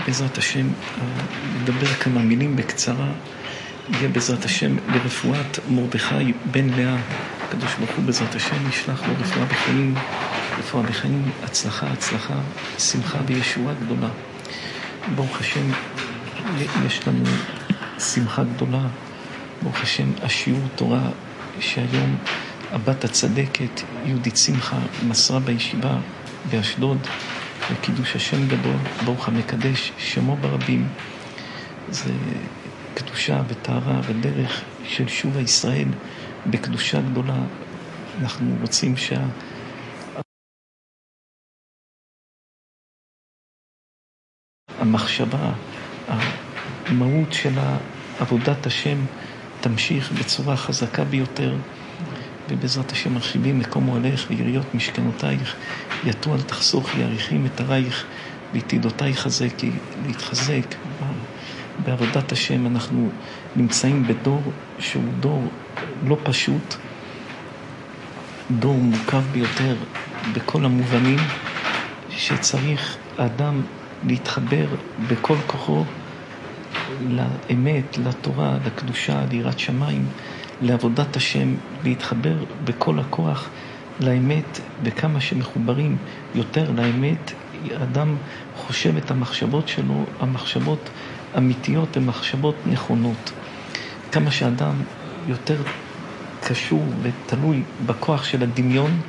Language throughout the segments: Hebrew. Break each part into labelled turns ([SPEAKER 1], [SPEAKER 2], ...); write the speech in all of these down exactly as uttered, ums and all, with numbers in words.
[SPEAKER 1] בעזרת השם נדבר כמה מילים בקצרה. יהיה בעזרת השם לרפואת מרדכי בן לאה. הקדוש ברוך הוא בעזרת השם ישלח לו רפואה בחיים, רפואה בחיים, הצלחה, הצלחה, שמחה וישועה גדולה. ברוך השם יש לנו שמחה גדולה. ברוך השם השיעור תורה שהיום הבת הצדקת יהודית שמחה מסרה בישיבה באשדוד, וקידוש השם גדול, ברוך המקדש שמו ברבים. זה קדושה וטהרה ודרך של שוב הישראל בקדושה גדולה. אנחנו רוצים שה... המחשבה, המהות של עבודת השם תמשיך בצורה חזקה ביותר, ובעזרת השם מרחיבים מקום הולך ויריות משכנותייך, יתו אל תחסוך יעריכים את הרייך ויתידותייך חזקי, להתחזק בעבודת השם. אנחנו נמצאים בדור שהוא דור לא פשוט, דור מורכב ביותר בכל המובנים, שצריך האדם להתחבר בכל כוחו לאמת, לתורה, לקדושה, ליראת שמיים, לעבודת השם, להתחבר בכל הכוח לאמת. וכמה שמחוברים יותר לאמת, האדם חושב את המחשבות שלו, המחשבות אמיתיות ומחשבות נכונות. כמה שאדם יותר קשור ותלוי בכוח של הדמיון,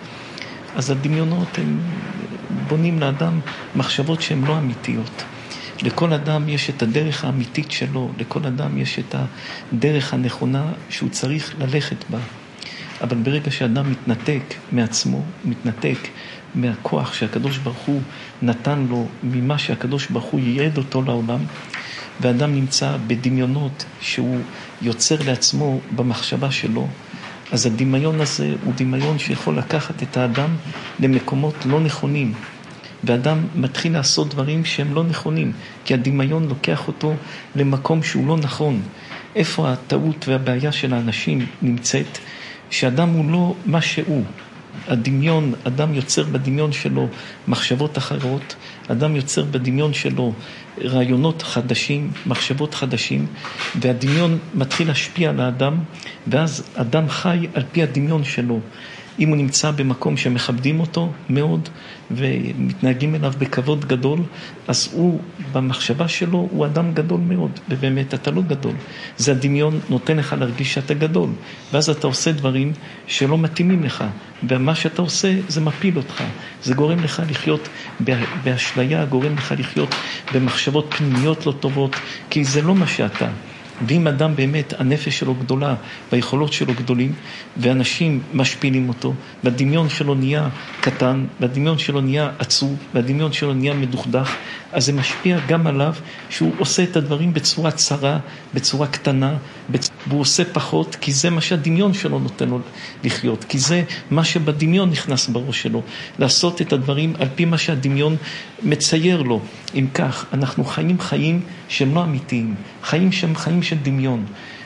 [SPEAKER 1] אז הדמיונות הם בונים לאדם מחשבות שהן לא אמיתיות. לכל אדם יש את הדרך האמיתית שלו, לכל אדם יש את הדרך הנכונה שהוא צריך ללכת בה. אבל ברגע שאדם מתנתק מעצמו, מתנתק מהכוח שהקדוש ברוך הוא נתן לו, ממה שהקדוש ברוך הוא ייעד אותו לעולם, ואדם נמצא בדמיונות שהוא יוצר לעצמו במחשבה שלו, אז הדמיון הזה הוא דמיון שיכול לקחת את האדם למקומות לא נכונים, ואדם מתחיל לעשות דברים שהם לא נכונים, כי הדמיון לוקח אותו למקום שהוא לא נכון. איפה הטעות והבעיה של האנשים נמצאת? שאדם הוא לא מה שהוא. הדמיון, אדם יוצר בדמיון שלו מחשבות אחרות, אדם יוצר בדמיון שלו רעיונות חדשים, מחשבות חדשים, והדמיון מתחיל להשפיע על האדם, ואז אדם חי על פי הדמיון שלו. אם הוא נמצא במקום שמכבדים אותו מאוד ומתנהגים אליו בכבוד גדול, אז הוא במחשבה שלו הוא אדם גדול מאוד, ובאמת אתה לא גדול. זה הדמיון נותן לך להרגיש שאתה גדול, ואז אתה עושה דברים שלא מתאימים לך, ומה שאתה עושה זה מפיל אותך. זה גורם לך לחיות באשליה, גורם לך לחיות במחשבות פנימיות לא טובות, כי זה לא מה שאתה. ואם אדם באמת הנפש שלו גדולה והיכולות שלו גדולים, ואנשים משפילים אותו, והדמיון שלו נהיה קטן, והדמיון שלו נהיה עצוב, והדמיון שלו נהיה מדוכדך, אז זה משפיע גם עליו שהוא עושה את הדברים בצורה צרה, בצורה קטנה, בצ... והוא עושה פחות, כי זה מה שהדמיון שלו נותן לו לחיות, כי זה מה שבדמיון נכנס בראש שלו, לעשות את הדברים על פי מה שהדמיון מצייר לו. אם כך, אנחנו חיים חיים שהם לא אמיתיים, חיים שהם חיים של דמיון,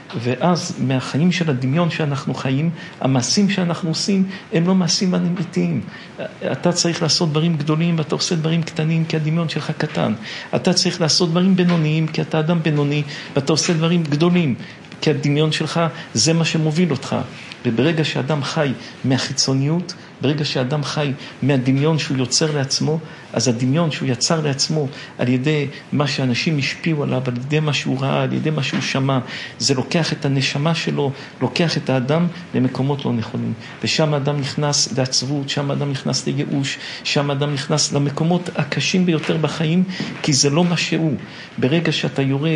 [SPEAKER 1] ואז מהחיים של הדמיון שאנחנו חיים, המעשים שאנחנו עושים הם לא מעשים אמיתיים. אתה צריך לעשות דברים גדולים ואתה עושה דברים קטנים כי הדמיון שלך קטן. אתה צריך לעשות דברים בינוניים כי אתה אדם בינוני, ואתה עושה דברים גדולים כי הדמיון שלך זה מה שמוביל אותך. וברגע שאדם חי מהחיצוניות, ברגע שאדם חי מהדמיון שהוא יוצר לעצמו, אז הדמיון שהוא יצר לעצמו על ידי מה שאנשים השפיעו עליו, על ידי מה שהוא ראה, על ידי מה שהוא שמע, זה לוקח את הנשמה שלו, לוקח את האדם למקומות לא נכונים. ושם האדם נכנס לעצבות, שם האדם נכנס לייאוש, שם האדם נכנס למקומות הקשים ביותר בחיים, כי זה לא מה שהוא. ברגע שאתה יורד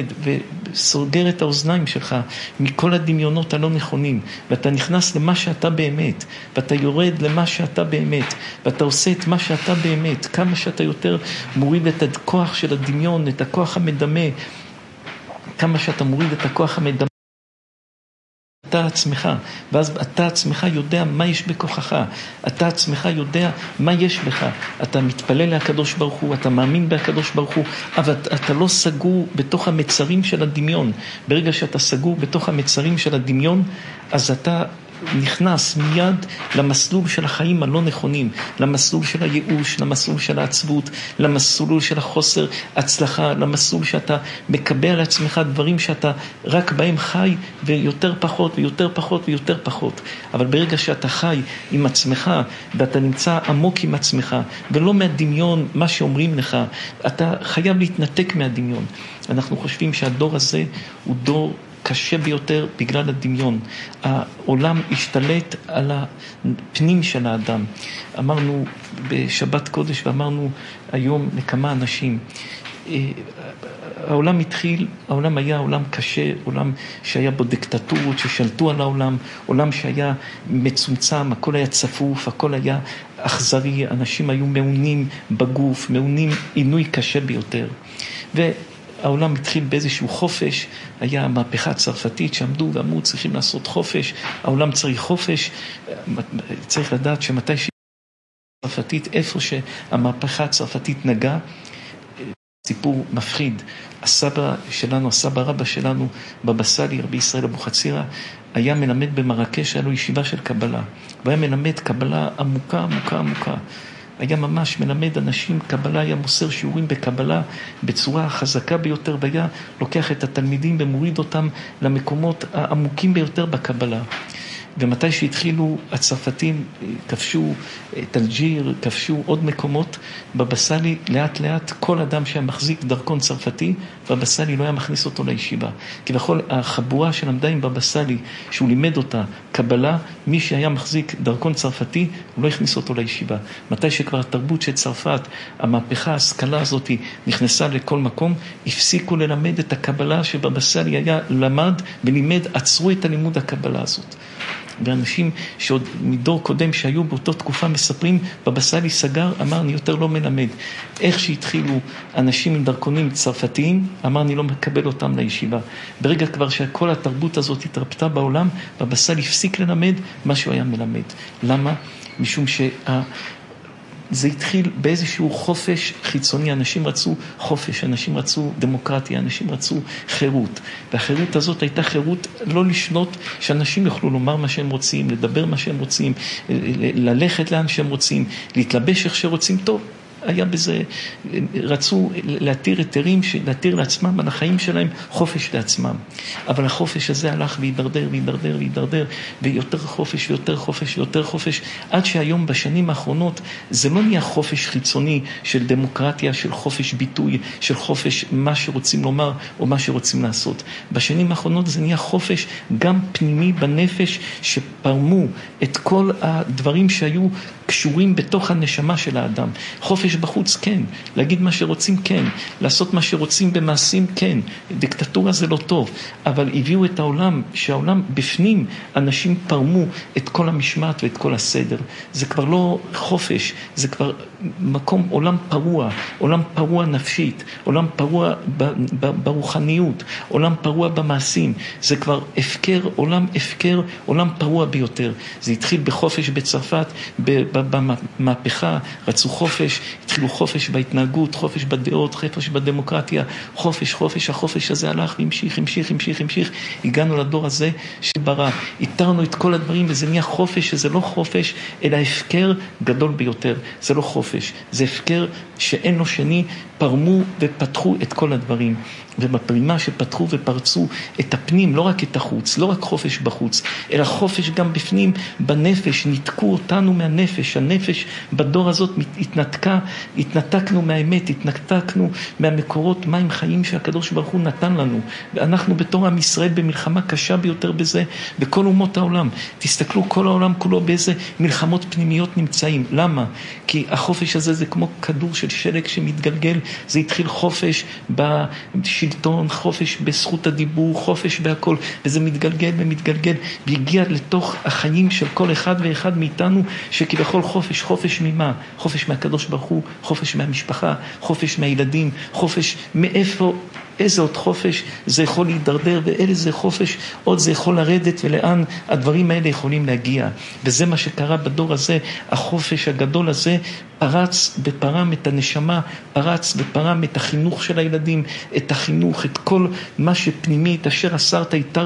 [SPEAKER 1] וסוגר את האוזניים שלך מכל הדמיונות הלא נכונים, ואתה נכנס למה שאתה באמת, ואתה יורד למה שאתה באמת, ואתה עושה את מה שאתה באמת, כמה שאתה יותר מוריד את הכוח של הדמיון, את הכוח המדמה, כמה שאתה מוריד את הכוח המדמה, אתה עצמך, ואז אתה עצמך יודע מה יש בכוחך, אתה עצמך יודע מה יש בך, אתה מתפלל להקדוש ברוך הוא, אתה מאמין בהקדוש ברוך הוא, אבל אתה לא סגור בתוך המצרים של הדמיון. ברגע שאתה סגור בתוך המצרים של הדמיון, אז אתה נכנס מיד למסלול של החיים הלא נכונים, למסלול של הייאוש, למסלול של העצבות, למסלול של החוסר הצלחה, למסלול שאתה מקבל על עצמך דברים שאתה רק בהם חי, ויותר פחות ויותר פחות ויותר פחות. אבל ברגע שאתה חי עם עצמך, ואתה נמצא עמוק עם עצמך, ולא מהדמיון, מה שאומרים לך, אתה חייב להתנתק מהדמיון. אנחנו חושבים שהדור הזה הוא דור קשה ביותר בגלל הדמיון. העולם השתלט על הפנים של האדם. אמרנו בשבת קודש ואמרנו היום לכמה אנשים, העולם התחיל, העולם היה עולם קשה, עולם שהיה בו דיקטטורות ששלטו על העולם, עולם שהיה מצומצם, הכל היה צפוף, הכל היה אכזרי, אנשים היו מעונים בגוף, מעונים עינוי קשה ביותר. ו העולם התחיל באיזשהו חופש, היה המהפכה הצרפתית שעמדו ואמרו צריכים לעשות חופש, העולם צריך חופש, צריך לדעת שמתי שהיא הצרפתית, איפה שהמהפכה הצרפתית נגע, סיפור מפחיד, הסבא שלנו, הסבא רבא שלנו, בבא סאלי, רבי ישראל אבוחצירא, היה מלמד במרקש, היה לו ישיבה של קבלה, והיה מלמד קבלה עמוקה, עמוקה, עמוקה. היה ממש מלמד אנשים קבלה, היה מוסר שיעורים בקבלה בצורה חזקה ביותר, והיה לוקח את התלמידים ומוריד אותם למקומות העמוקים ביותר בקבלה. ומתי שהתחילו הצרפתים, כבשו את אלג'יר, כבשו עוד מקומות, בבא סאלי לאט לאט כל אדם שהיה מחזיק דרכון צרפתי, בבא סאלי לא היה מכניס אותו לישיבה. כי בכל החבורה שלמדה עם בבא סאלי, שהוא לימד אותה קבלה, מי שהיה מחזיק דרכון צרפתי, הוא לא הכניס אותו לישיבה. מתי שכבר התרבות של צרפת, המהפכה, ההשכלה הזאת נכנסה לכל מקום, הפסיקו ללמד את הקבלה שבבא סאלי היה למד ולימד, עצרו את הלימוד הקבלה הזאת. ואנשים שעוד מדור קודם שהיו באותו תקופה מספרים, בבא סאלי סגר, אמר אני יותר לא מלמד. איך שהתחילו אנשים עם דרכונים צרפתיים, אמר אני לא מקבל אותם לישיבה. ברגע כבר שכל התרבות הזאת התרפתה בעולם, בבא סאלי הפסיק ללמד מה שהוא היה מלמד. למה? משום שה... זה התחיל באיזשהו חופש חיצוני, אנשים רצו חופש, אנשים רצו דמוקרטיה, אנשים רצו חירות. והחירות הזאת הייתה חירות לא לשנות, שאנשים יוכלו לומר מה שהם רוצים, לדבר מה שהם רוצים, ללכת לאן שהם רוצים, להתלבש איך שרוצים, טוב. היה בזה, רצו להתיר היתרים, להתיר לעצמם על החיים שלהם חופש לעצמם. אבל החופש הזה הלך והידרדר והידרדר והידרדר, ויותר חופש ויותר חופש ויותר חופש, עד שהיום בשנים האחרונות זה לא נהיה חופש חיצוני של דמוקרטיה, של חופש ביטוי, של חופש מה שרוצים לומר או מה שרוצים לעשות. בשנים האחרונות זה נהיה חופש גם פנימי בנפש, שפרמו את כל הדברים שהיו קשורים בתוך הנשמה של האדם. חופש בחוץ, כן. להגיד מה שרוצים, כן. לעשות מה שרוצים במעשים, כן. דיקטטורה זה לא טוב. אבל הביאו את העולם, שהעולם בפנים, אנשים פרמו את כל המשמעת ואת כל הסדר. זה כבר לא חופש, זה כבר מקום, עולם פרוע, עולם פרוע נפשית, עולם פרוע ברוחניות, עולם פרוע במעשים. זה כבר הפקר, עולם הפקר, עולם פרוע ביותר. זה התחיל בחופש בצרפת, במהפכה, רצו חופש, התחילו חופש בהתנהגות, חופש בדעות, חופש בדמוקרטיה, חופש, חופש, החופש הזה הלך והמשיך, המשיך, המשיך, המשיך, הגענו לדור הזה שברא, איתרנו את כל הדברים וזה נהיה חופש, שזה לא חופש, אלא הפקר גדול ביותר, זה לא חופש, זה הפקר שאין לו שני, פרמו ופתחו את כל הדברים. ובפרימה שפתחו ופרצו את הפנים, לא רק את החוץ, לא רק חופש בחוץ, אלא חופש גם בפנים, בנפש, ניתקו אותנו מהנפש, הנפש בדור הזאת התנתקה, התנתקנו מהאמת, התנתקנו מהמקורות מים חיים שהקדוש ברוך הוא נתן לנו, ואנחנו בתור עם ישראל במלחמה קשה ביותר בזה, בכל אומות העולם. תסתכלו, כל העולם כולו באיזה מלחמות פנימיות נמצאים. למה? כי החופש הזה זה כמו כדור של שלג שמתגלגל, זה התחיל חופש בשלטון, חופש בזכות הדיבור, חופש בהכל, וזה מתגלגל ומתגלגל, והגיע לתוך החיים של כל אחד ואחד מאיתנו, שכבכל חופש, חופש ממה? חופש מהקדוש ברוך הוא, חופש מהמשפחה, חופש מהילדים, חופש מאיפה, איזה עוד חופש זה יכול להידרדר, ואיזה חופש עוד זה יכול לרדת, ולאן הדברים האלה יכולים להגיע. וזה מה שקרה בדור הזה, החופש הגדול הזה פרץ ופרם את הנשמה, פרץ ופרם את החינוך של הילדים, את החינוך, את כל מה שפנימי, את אשר אסרת, התרתי,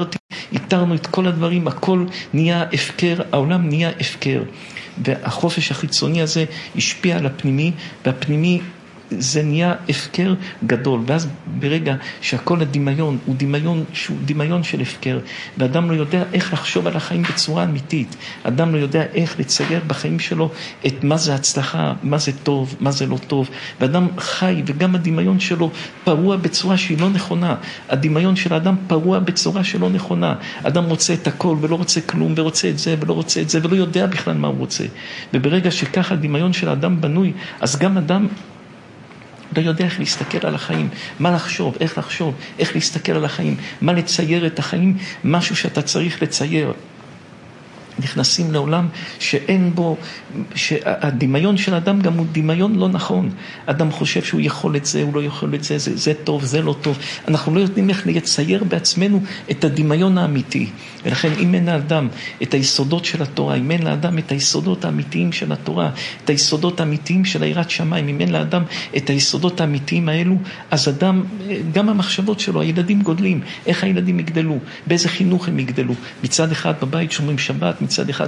[SPEAKER 1] איתרנו את כל הדברים, הכל נהיה הפקר, העולם נהיה הפקר. והחופש החיצוני הזה השפיע על הפנימי, והפנימי זה נהיה הפקר גדול. ואז ברגע שהכל הדמיון הוא דמיון שהוא דמיון של הפקר, ואדם לא יודע איך לחשוב על החיים בצורה אמיתית, אדם לא יודע איך לצייר בחיים שלו את מה זה הצלחה, מה זה טוב, מה זה לא טוב, ואדם חי וגם הדמיון שלו פרוע בצורה שהיא לא נכונה. הדמיון של האדם פרוע בצורה שלא נכונה. אדם רוצה את הכל ולא רוצה כלום, ורוצה את זה ולא רוצה את זה, ולא יודע בכלל מה הוא רוצה. וברגע שככה הדמיון של האדם בנוי, אז גם אדם לא יודע איך להסתכל על החיים, מה לחשוב, איך לחשוב, איך להסתכל על החיים, מה לצייר את החיים, משהו שאתה צריך לצייר. נכנסים לעולם שאין בו, שהדמיון של אדם גם הוא דמיון לא נכון. אדם חושב שהוא יכול את זה, הוא לא יכול את זה, זה, זה טוב, זה לא טוב. אנחנו לא יודעים איך לצייר בעצמנו את הדמיון האמיתי. ולכן אם אין לאדם את היסודות של התורה, אם אין לאדם את היסודות האמיתיים של התורה, את היסודות האמיתיים של יראת שמיים, אם אין לאדם את היסודות האמיתיים האלו, אז אדם, גם המחשבות שלו, הילדים גודלים, איך הילדים יגדלו, באיזה חינוך הם יגדלו. מצד אחד בבית שומרים שבת, מצד אחד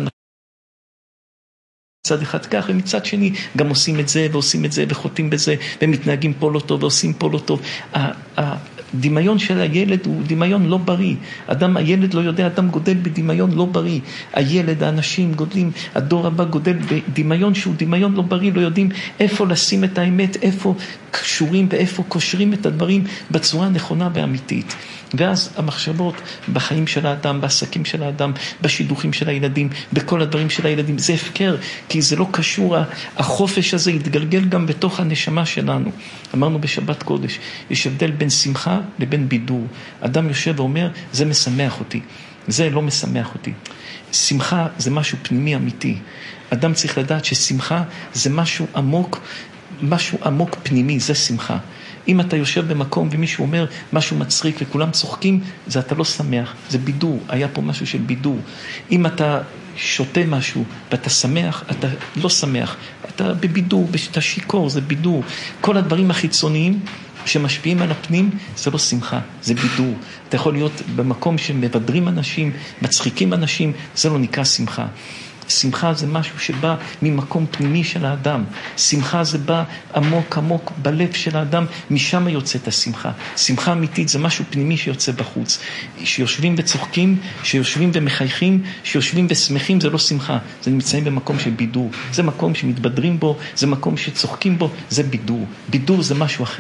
[SPEAKER 1] מצד אחד כך, ומצד שני גם עושים את זה ועושים את זה וחוטאים בזה ומתנהגים פה לא טוב ועושים פה לא טוב. הדמיון של הילד הוא דמיון לא בריא. אדם, הילד לא יודע, אדם גודל בדמיון לא בריא. הילד, האנשים גודלים, הדור הבא גודל בדמיון שהוא דמיון לא בריא, לא יודעים איפה לשים את האמת, איפה קשורים ואיפה קושרים את הדברים בצורה נכונה ואמיתית. ואז המחשבות בחיים של האדם, בעסקים של האדם, בשידוכים של הילדים, בכל הדברים של הילדים, זה הפקר, כי זה לא קשור, החופש הזה יתגלגל גם בתוך הנשמה שלנו. אמרנו בשבת קודש, יש הבדל בין שמחה לבין בידור. אדם יושב ואומר, זה משמח אותי, זה לא משמח אותי. שמחה זה משהו פנימי אמיתי. אדם צריך לדעת ששמחה זה משהו עמוק, משהו עמוק פנימי, זה שמחה. אם אתה יושב במקום ומישהו אומר משהו מצחיק וכולם צוחקים, זה אתה לא שמח, זה בידור, היה פה משהו של בידור. אם אתה שותה משהו ואתה שמח, אתה לא שמח, אתה בבידור, אתה שיקור, זה בידור. כל הדברים החיצוניים שמשפיעים על הפנים, זה לא שמחה, זה בידור. אתה יכול להיות במקום שמבדרים אנשים, מצחיקים אנשים, זה לא נקרא שמחה. שמחה זה משהו שבא ממקום פנימי של האדם. שמחה זה בא עמוק עמוק בלב של האדם, משם יוצאת השמחה. שמחה אמיתית זה משהו פנימי שיוצא בחוץ. שיושבים וצוחקים, שיושבים ומחייכים, שיושבים ושמחים, זה לא שמחה. זה נמצאים במקום של בידור. זה מקום שמתבדרים בו, זה מקום שצוחקים בו, זה בידור. בידור זה משהו אחר.